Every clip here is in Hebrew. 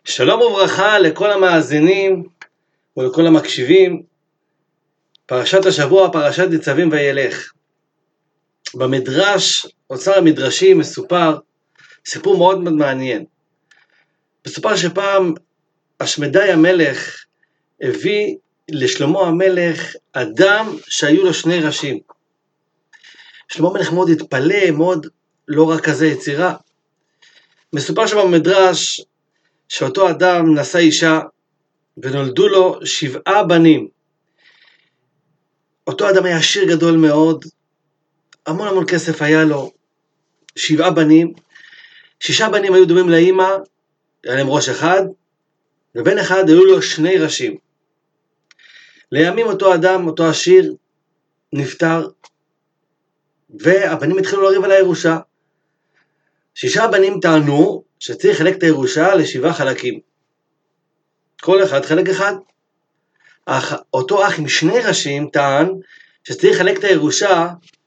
שלום וברכה לכל המאזינים ולכל המקשיבים. פרשת השבוע, פרשת ניצבים וילך. במדרש, אוצר המדרשים, מסופר סיפור מאוד מאוד מעניין. מסופר שפעם השמדי המלך הביא לשלמה המלך אדם שהיו לו שני ראשים. שלמה המלך מאוד התפלא, מאוד לא רק כזה יצירה. מסופר שבמדרש שאותו אדם נשא אישה ונולדו לו 7 בנים. אותו אדם היה עשיר גדול מאוד, המון כסף היה לו, 7 בנים, 6 בנים היו דומים לאמא, היה להם ראש אחד, ובן אחד היו לו 2 ראשים. לימים אותו אדם, אותו עשיר, נפטר, והבנים התחילו לריב על הירושה. 6 בנים טענו שצריך לחלק את הירושה ל7 חלקים. כל אחד חלק אחד. אותו אח עם 2 ראשים טען שצריך לחלק את הירושה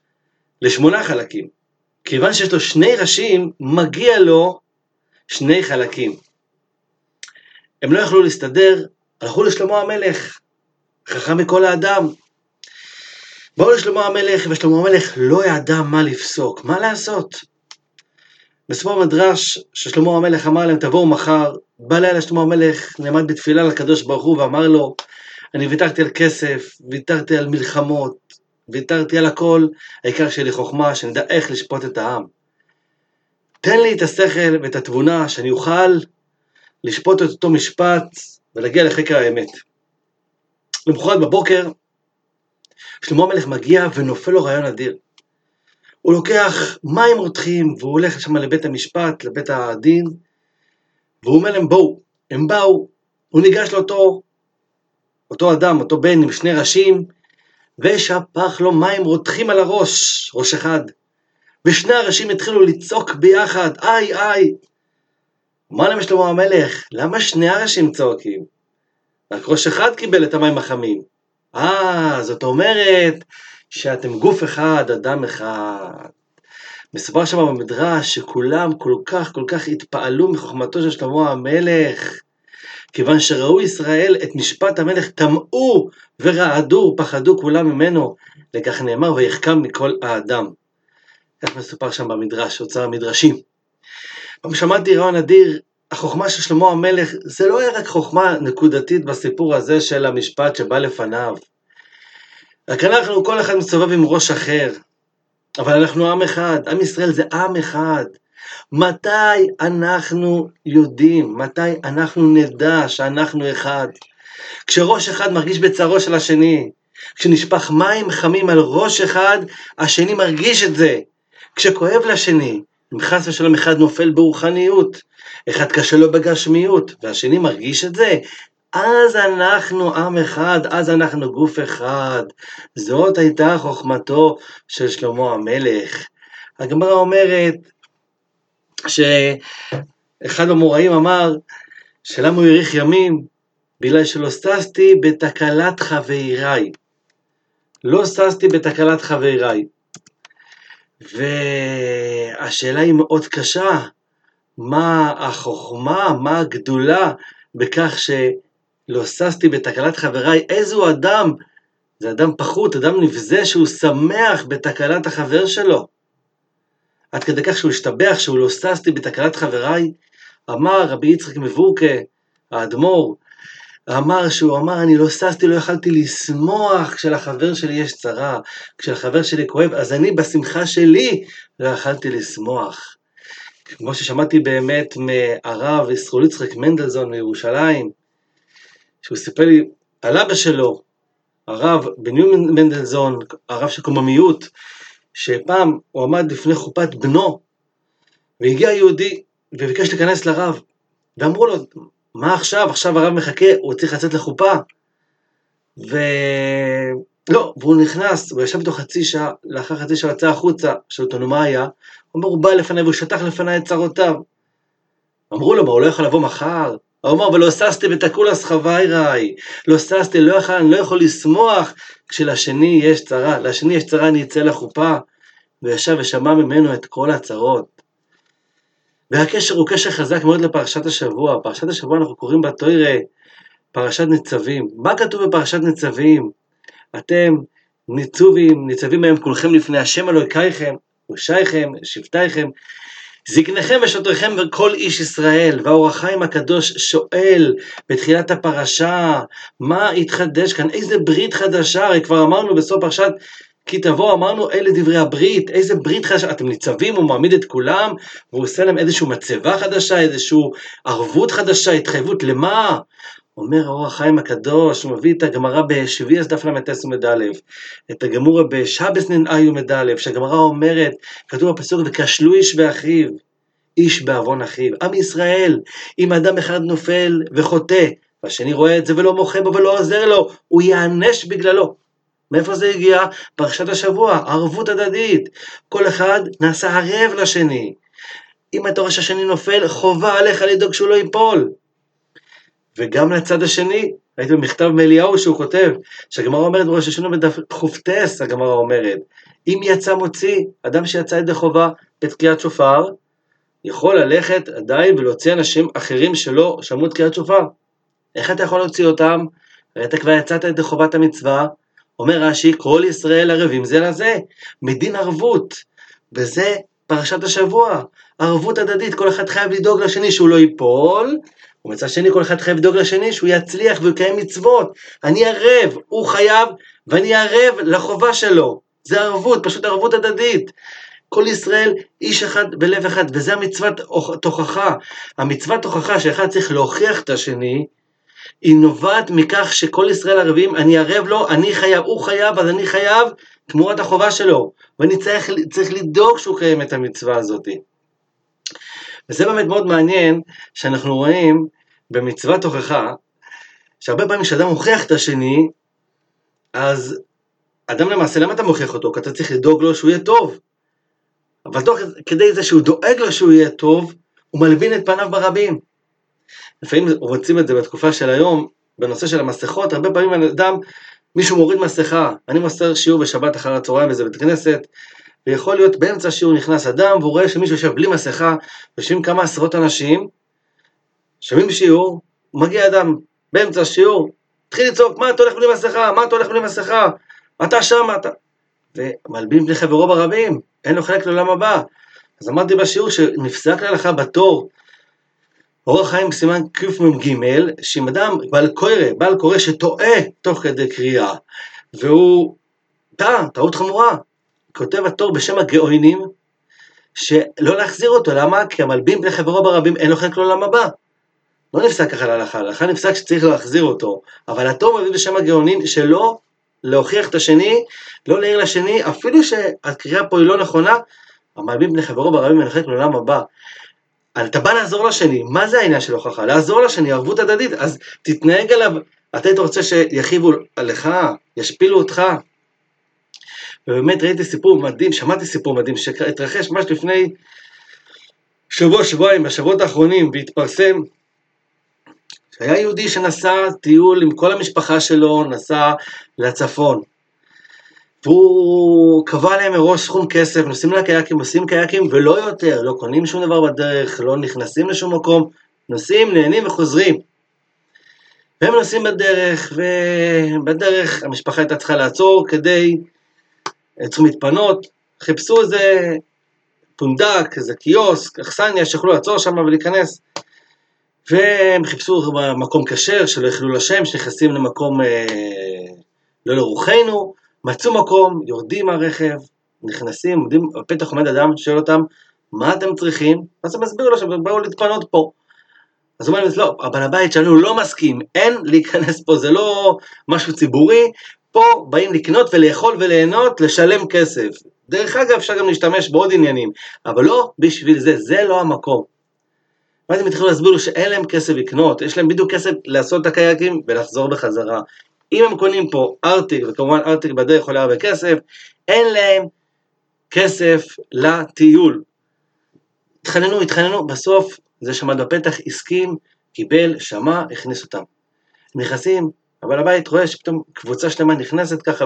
ל8 חלקים. כיוון שיש לו 2 ראשים, מגיע לו 2 חלקים. הם לא יכלו להסתדר, הלכו לשלמה המלך, חכם מכל האדם. באו לשלמה המלך, ושלמה המלך לא ידע מה לפסוק, מה לעשות. בסופו המדרש ששלמה המלך אמר להם, תבואו מחר. בלילה שלמה המלך נעמד בתפילה לקדוש ברוך הוא ואמר לו, אני ויתרתי על כסף, ויתרתי על מלחמות, ויתרתי על הכל, העיקר שלי חוכמה, שנדע איך לשפוט את העם. תן לי את השכל ואת התבונה, שאני אוכל לשפוט את אותו משפט ולהגיע לחקר האמת. למחרת בבוקר שלמה המלך מגיע ונופל לו רעיון אדיר. הוא לוקח מים רותחים והוא הולך שם לבית המשפט, לבית הדין, והוא אומר להם בואו. הם באו, הוא ניגש לאותו אדם, אותו בן עם 2 ראשים, ושפך לו מים רותחים על הראש, ראש אחד. ושני הראשים התחילו לצעוק ביחד, איי. אמר להם שלמה המלך, למה 2 הראשים צועקים? רק ראש אחד קיבל את המים החמים. זאת אומרת שאתם גוף אחד, אדם אחד. מסופר שם במדרש שכולם כל כך התפעלו מחוכמתו של שלמה המלך, כיוון שראו ישראל את משפט המלך, טמאו ורעדו, פחדו כולם ממנו, לכך נאמר ויחכם מכל האדם. כך מסופר שם במדרש, אוצר המדרשים. פעם שמעתי רעיון אדיר, החוכמה של שלמה המלך, זה לא היה רק חוכמה נקודתית בסיפור הזה של המשפט שבא לפניו. רק אנחנו, כל אחד מסובב עם ראש אחר, אבל אנחנו עם אחד, עם ישראל זה עם אחד. מתי אנחנו יודעים, מתי אנחנו נדע שאנחנו אחד? כשראש אחד מרגיש בצערו של השני, כשנשפך מים חמים על ראש אחד, השני מרגיש את זה. כשכואב לשני, אם חס ושלום אחד נופל ברוחניות, אחד קשה לו בגשמיות, והשני מרגיש את זה, אז אנחנו עם אחד, אז אנחנו גוף אחד. זאת הייתה חוכמתו של שלמה המלך. הגמרא אומרת שאחד המוראים אמר שלמה הוא האריך ימים, בגלל שלא ששתי בתקלת חבריי. לא ששתי בתקלת חבריי. והשאלה היא מאוד קשה, מה החוכמה, מה הגדולה בכך שלא ששתי בתקלת חבריי? איזו אדם? זה אדם פחות, אדם נבזה שהוא שמח בתקלת החבר שלו. עד כדי כך שהוא השתבח שהוא לא ששתי בתקלת חבריי. אמר רבי יצחק מבורקה, האדמו"ר, שהוא אמר אני לא ששתי, לא יכלתי לשמוח כשלחבר שלי יש צרה, כשלחבר שלי כואב, אז אני בשמחה שלי לא יכלתי לשמוח. כמו ששמעתי באמת מהרב ישראל יצחק מנדלזון מירושלים, שהוא סיפר לי על אבא שלו, הרב בנימין מנדלזון, הרב של קוממיות, שפעם הוא עמד לפני חופת בנו, והגיע יהודי וביקש להיכנס לרב, ואמרו לו, מה עכשיו? עכשיו הרב מחכה, הוא צריך לצאת לחופה. והוא נכנס, הוא ישב איתו חצי שעה, לאחר חצי שעה יצא החוצה, שאלו אותו מה היה, הוא בא לפניי והוא שטח לפניי את צרותיו. אמרו לו, הוא לא יכול לבוא מחר? הוא אמר, אבל לא ששתי בתקולס חבריי, לא ששתי, אני לא יכול לשמוח כשלשני יש צרה, לשני יש צרה אני אצא לחופה, וישב ושמע ממנו את כל הצרות. והקשר הוא קשר חזק מאוד לפרשת השבוע. פרשת השבוע אנחנו קוראים בתורה פרשת ניצבים. מה כתוב בפרשת ניצבים? אתם ניצבים היום כולכם לפני השם אלוהיכם, ראשיכם, שבטיכם, זקניכם ושוטריכם וכל איש ישראל. והאור החיים הקדוש שואל בתחילת הפרשה, מה התחדש כאן? איזה ברית חדשה? הרי כבר אמרנו בסוף פרשת כי תבוא, אמרנו אלה דברי הברית, איזה ברית חדשה? אתם ניצבים, הוא מעמיד את כולם, והוא עושה להם איזושהי מצבה חדשה, איזושהי ערבות חדשה, התחייבות למה? אומר האור החיים הקדוש, הוא מביא את הגמרא בשביעס דף למ"ס עמוד א', את הגמרא בשבס נ"א עמוד א', שהגמרא אומרת, כתוב בפסוק, וכשלו איש באחיו, איש בעוון אחיו. עם ישראל, אם אדם אחד נופל וחוטא, והשני רואה את זה ולא מוחה בו ולא עוזר לו, הוא יענש בגללו. מאיפה זה הגיע? פרשת השבוע, ערבות הדדית. כל אחד נעשה ערב לשני. אם אתה רואה שהשני נופל, חובה עליך לדאוג שהוא לא ייפול. וגם לצד השני, ראיתי במכתב מאליהו שהוא כותב, שהגמרא אומרת בראש השנה בדף חופטס, הגמרא אומרת, אם יצא מוציא, אדם שיצא ידי חובה בתקיעת שופר, יכול ללכת עדיין ולהוציא אנשים אחרים שלא שמעו תקיעת שופר. איך אתה יכול להוציא אותם? הרי אתה כבר יצאת ידי חובת המצווה, אומר רש"י, כל ישראל ערבים זה לזה, מדין ערבות, וזה פרשת השבוע, ערבות הדדית, כל אחד חייב לדאוג לשני שהוא לא ייפול, ומצד שני כל אחד חייב לדאוג לשני שהוא יצליח ויקיים מצוות. אני ערב, הוא חייב, ואני ערב לחובה שלו. זה ערבות, פשוט ערבות הדדית. כל ישראל איש אחד בלב אחד, וזה המצוות תוכחה. המצוות תוכחה שאחד צריך להוכיח את השני, היא נובעת מכך שכל ישראל ערבים, אני ערב לו, אני חייב, הוא חייב, אז אני חייב תמורת החובה שלו. ואני צריך לדאוג שהוא קיים את המצווה הזאת. וזה באמת מאוד מעניין שאנחנו רואים במצוות תוכחה, שהרבה פעמים כשאדם מוכיח את השני, אז אדם למעשה, למה אתה מוכיח אותו? כי אתה צריך לדאוג לו שהוא יהיה טוב. אבל תוך כדי זה שהוא דואג לו שהוא יהיה טוב, הוא מלבין את פניו ברבים. לפעמים רוצים את זה בתקופה של היום, בנושא של המסכות, הרבה פעמים אדם, מישהו מוריד מסכה, אני מוסר שיעור בשבת אחר הצהריים באיזה בית כנסת, ויכול להיות באמצע השיעור נכנס אדם, והוא רואה שמישהו יושב בלי מסכה, יושבים כמה עשרות אנשים, שומעים שיעור, מגיע אדם באמצע השיעור, התחיל לצעוק, מה אתה הולך בלי מסכה? מה אתה הולך בלי מסכה? אתה שם, אתה... ומלבין בלי חברו ברבים, אין לו חלק לעולם הבא. אז אמרתי בשיעור שנפסק להלכה בתור, אורח חיים סימן קמ"ג, שאם אדם בעל קורא שטועה תוך כדי קריאה, והוא טעות חמורה, כותב התור בשם הגאונים, שלא להחזיר אותו, למה? כי המלבין בני חברו ברבים אין לו חלק לעולם הבא. לא נפסק ככה להלכה, להלכה נפסק שצריך להחזיר אותו, אבל התור מביא בשם הגאונים שלא להוכיח את השני, לא להעיר לשני, אפילו שהקריאה פה היא לא נכונה, המלבין בני חברו ברבים אין לו חלק לעולם הבא. אתה בא לעזור לשני, מה זה העניין של הוכחה? לעזור לשני, ערבות הדדית, אז תתנהג עליו, אתה רוצה שיחיבו עליך, ישפילו אותך. ובאמת ראיתי סיפור מדהים, שמעתי סיפור מדהים, שהתרחש ממש לפני שבועיים, בשבועות האחרונים, והתפרסם, שהיה יהודי שנסע טיול עם כל המשפחה שלו, נסע לצפון, והוא קבע להם מראש סכום כסף, נוסעים לקייקים, עושים קייקים ולא יותר, לא קונים שום דבר בדרך, לא נכנסים לשום מקום, נוסעים, נהנים וחוזרים. והם נוסעים בדרך, ובדרך המשפחה הייתה צריכה לעצור כדי, צריכים להתפנות, חיפשו איזה פונדק, איזה קיוסק, אכסניה שיכולו לעצור שם ולהיכנס, והם חיפשו מקום כשר, שלא יחלו לשם, שנכנסים למקום לא לרוחנו, מצאו מקום, יורדים מהרכב, נכנסים, עומדים, בפתח עומד אדם, שואל אותם, מה אתם צריכים? אז הם מסבירו לו שהם באו להתפנות פה. אז הוא אומר, לא, הבעל הבית שלנו לא מסכים, אין להיכנס פה, זה לא משהו ציבורי, פה באים לקנות ולאכול וליהנות, לשלם כסף. דרך אגב, אפשר גם להשתמש בעוד עניינים, אבל לא בשביל זה, זה לא המקום. ואז הם התחילו להסביר לו שאין להם כסף לקנות, יש להם בדיוק כסף לעשות את הקייקים ולחזור בחזרה. אם הם קונים פה ארטיק, וכמובן ארטיק בדרך עולה הרבה כסף, אין להם כסף לטיול. התחננו, בסוף זה שמד בפתח, הסכים, קיבל, שמע, הכניס אותם. נכנסים, אבל הבית רואה שפתאום קבוצה שלמה נכנסת ככה,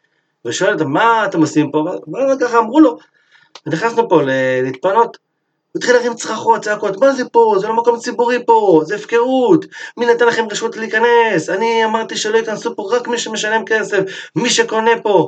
ושואל אותם, מה אתם עושים פה? ככה אמרו לו, נכנסנו פה להתפנות. הוא התחיל להרים צרחות, צעקות, מה זה פה? זה לא מקום ציבורי פה, זה הפקרות, מי נתן לכם רשות להיכנס? אני אמרתי שלא ייכנסו פה רק מי שמשלם כסף, מי שקונה פה.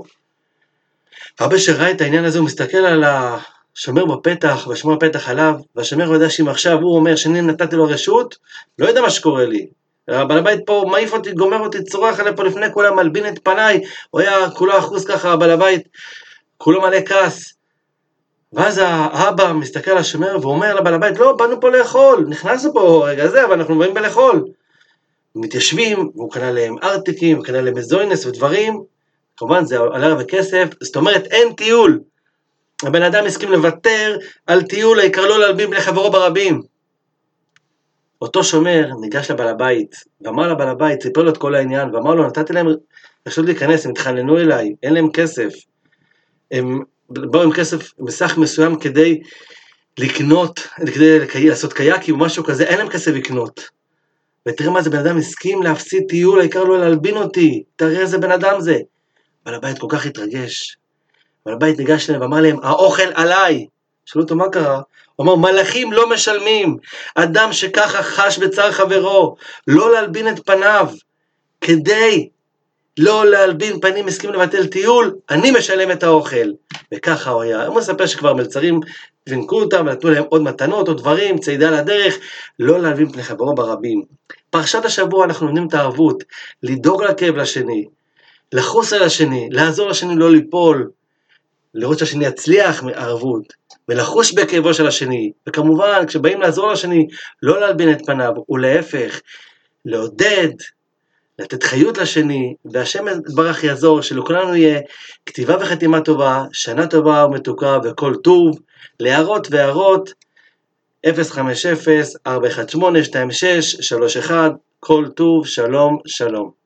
אבא שראה את העניין הזה, הוא מסתכל על השומר בפתח, והשומר בפתח עליו, והשומר יודע שאם עכשיו הוא אומר שאני נתתי לו רשות, לא יודע מה שקורה לי. הבעל הבית פה מעיף אותי, גומר אותי, צורח עליי פה לפני כולם, מלבין את פניי, הוא היה כולו אחוז ככה, הבעל הבית, כולו מלא כעס. ואז האבא מסתכל על השומר ואומר לבעל הבית, לא, באנו פה לאכול, נכנסנו פה רגע זה, אבל אנחנו באים בלאכול. מתיישבים, והוא קנה להם ארטיקים, קנה להם מזוינס ודברים, כמובן זה עלה בכסף, זאת אומרת אין טיול. הבן אדם הסכים לוותר על טיול, העיקר לא להלבין לחברו ברבים. אותו שומר ניגש לבעל הבית, ואמר לבעל הבית, סיפר לו את כל העניין, ואמר לו, נתתי להם רשות להיכנס, הם התחננו אליי, אין להם כסף. הם באו עם כסף בסך מסוים כדי לקנות, כדי לעשות קייקים או משהו כזה, אין להם כסף לקנות. ותראה מה זה, בן אדם הסכים להפסיד טיול, העיקר לא להלבין אותי, תראה איזה בן אדם זה. בעל הבית כל כך התרגש. בעל הבית ניגש להם ואמר להם, האוכל עליי. שאלו אותו מה קרה? הוא אמר, מלאכים לא משלמים, אדם שככה חש בצער חברו, לא להלבין את פניו, כדי לא להלבין פנים, הסכים לבטל טיול, אני משלם את האוכל. וככה הוא היה. הוא מספר שכבר מלצרים וינקו אותם, ונתנו להם עוד מתנות, עוד דברים, צעידה לדרך, לא להלבין פני חברו ברבים. פרשת השבוע אנחנו נותנים את הערבות, לדאוג לכאב לשני, לחוס על השני, לעזור לשני לא ליפול, לראות שהשני יצליח מערבות, ולחוש בכאבו של השני, וכמובן כשבאים לעזור לשני, לא להלבין את פניו, ולהפך, לעודד, לתת חיות לשני, והשם ברך יעזור, שלכולנו יהיה כתיבה וחתימה טובה, שנה טובה ומתוקה וכל טוב, להערות והערות, 050-418-2631, כל טוב, שלום, שלום.